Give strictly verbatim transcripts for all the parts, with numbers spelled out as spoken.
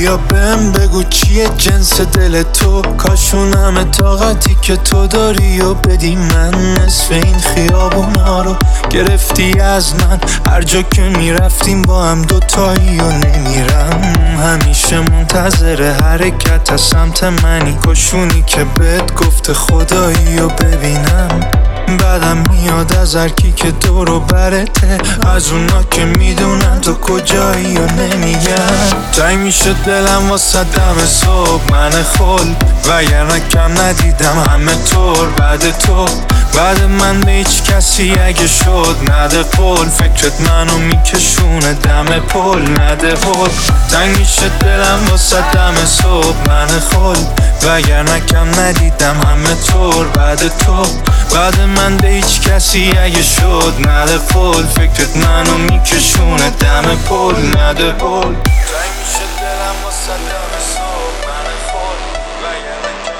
بیا بهم بگو چیه جنس دل تو، کاشونم طاقتی که تو داری و بدی من. نصف این خیابونا رو گرفتی از من، هر جا که میرفتیم با هم دوتایی و نمیرم. همیشه منتظر حرکت از سمت منی، کاشونی که بهت گفت خدایی و ببینم. بعدم میاد از هرکی که دورو برته، از اونا که میدونن تو کجایی و نمیگن. تنگ میشه دلم واسه دم صبح من خل، وگرنه کم ندیدم همه طور بعد تو. بعد من به هیچ کسی اگه شد نده قول، فکرت منو میکشونه دم پل نده هل. تنگ میشه دلم واسه دم صبح من خل، وگرنه کم ندیدم همه طور بعد تو. بعد من به هیچ کسی اگه شد نده قول، فکرت منو میکشونه دم پل نده هل. تنگ میشه دلم واسه دم صبح من خل، وگرنه کم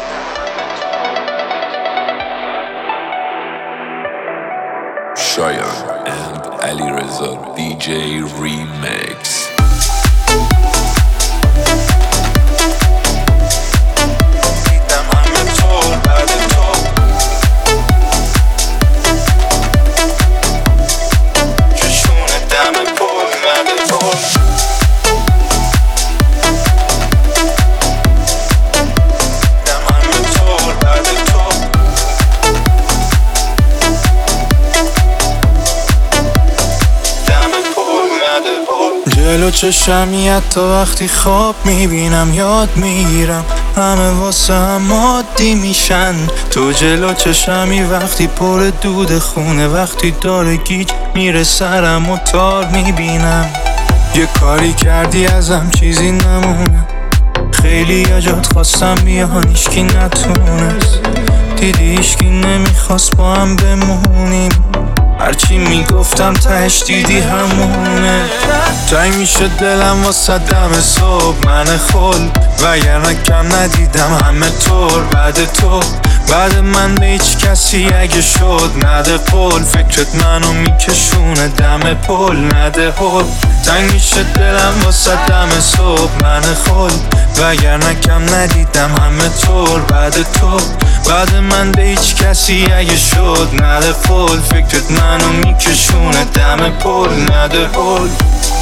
ندیدم. Shayan and Ali Reza دی جی Remix. جلو چشمی حتی وقتی خواب میبینم یاد میگیرم، همه واسه هم عادی میشن. تو جلو چشمی وقتی پر دود خونه، وقتی داره گیج میره سرم و تار میبینم. یه کاری کردی ازم چیزی نمونه، خیلی یا جات خواستم بیان ایشکی نتونست. دیدی ایشکی نمیخواست با هم بمونیم، هرچی میگفتم تهش دیدی همونه. تنگ میشه دلم واسه دم صبح من خل، وگرنه کم ندیدم همه طور بعد تو. بعد من به هیچ کسی اگه شد نده قول، فکرت منو میکشونه دم پل نده هل. تنگ میشه دلم واسه دم صبح من خل، وگرنه کم ندیدم همه طور بعد تو. بعد من به هیچ کسی اگه شد نده قول، فکرت منو میکشونه دم پل نده هل.